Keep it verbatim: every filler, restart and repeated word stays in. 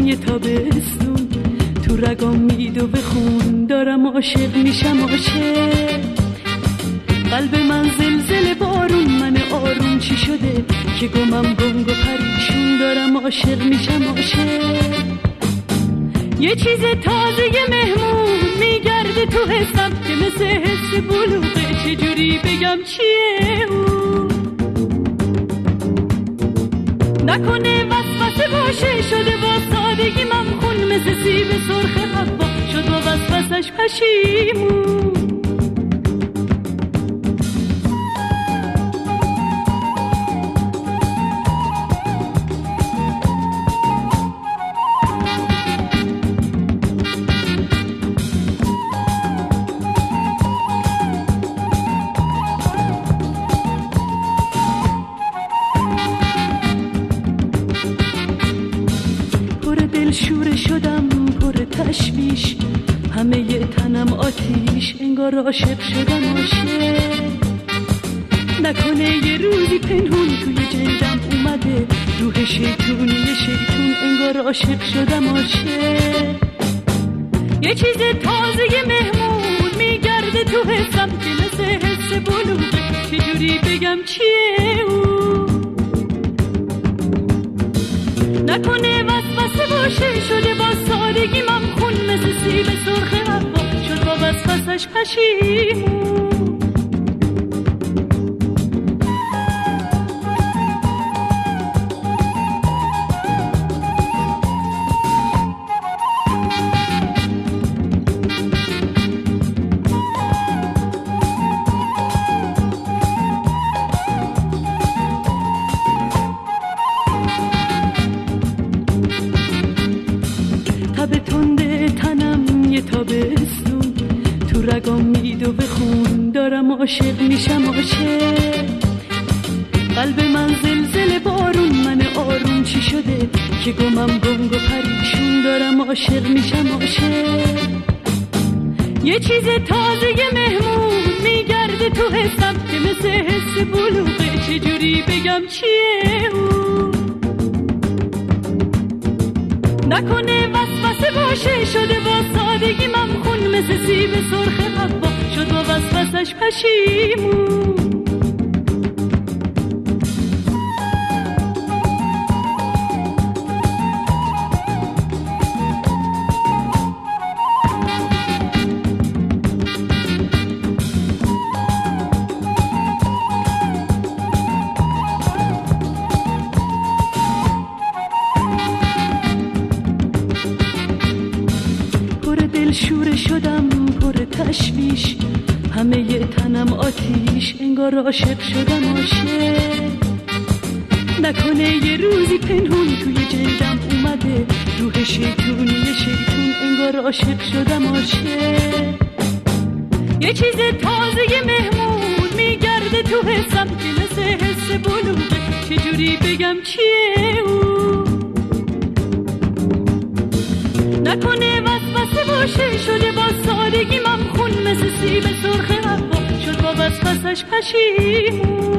یه تابستون تو رگام میدو به خون، دارم عاشق میشم عاشق. قلب من زلزله بارون، من آروم چی شده که گمم گنگ و پریشون، دارم عاشق میشم عاشق. یه چیز تازه مهمون میگرده تو حسم که مثل حس بلوغه، چجوری بگم چیه اون؟ نکنه وسوسه باشه، شده با سادگی ممخون، مثل سیب سرخ حوا شد با وسوسش پشیمون. شوره شدم پر تشویش، همه ی تنم آتیش، انگار عاشق شدم عاشق. نکنه یه روزی پنهون توی جلدم اومده روح شیطونی شیطون، انگار عاشق شدم عاشق. یه چیز تازه مهمون میگرده تو حسم که مثل حس بلوغه، چجوری بگم چیه اون؟ نکنه وسوسه باشه، شده با سادگی ممخون، مثل سیب سرخ حوا شد با وسوسش پشیمون. تب تنده تنم یه تابستون تو رگام میدو به خون، دارم عاشق میشم عاشق. قلب من زلزله بارون، من آروم چی شده که گمم گنگ و پریشون، دارم عاشق میشم عاشق. یه چیز تازه مهمون میگرده تو حسم که مثل حس بلوغه، چجوری بگم چیه اون؟ نکنه وسوسه باشه، شده با سادگی ممخون، مثل سیب سرخ حوا شد با وسوسش پشیمون. شوره شدم پر تشویش، همه ی تنم آتیش، انگار عاشق شدم عاشق. نکنه یه روزی پنهون توی جلدم اومده روح شیطونی شیطون، انگار عاشق شدم عاشق. یه چیز تازه مهمون میگرده تو حسم که مثل حس بلوغه، چجوری بگم چیه اون؟ نکنه وسوسه باشه، شده با سادگی ممخون، مثل سیب سرخ حوا شد با وسوسش پشیمون.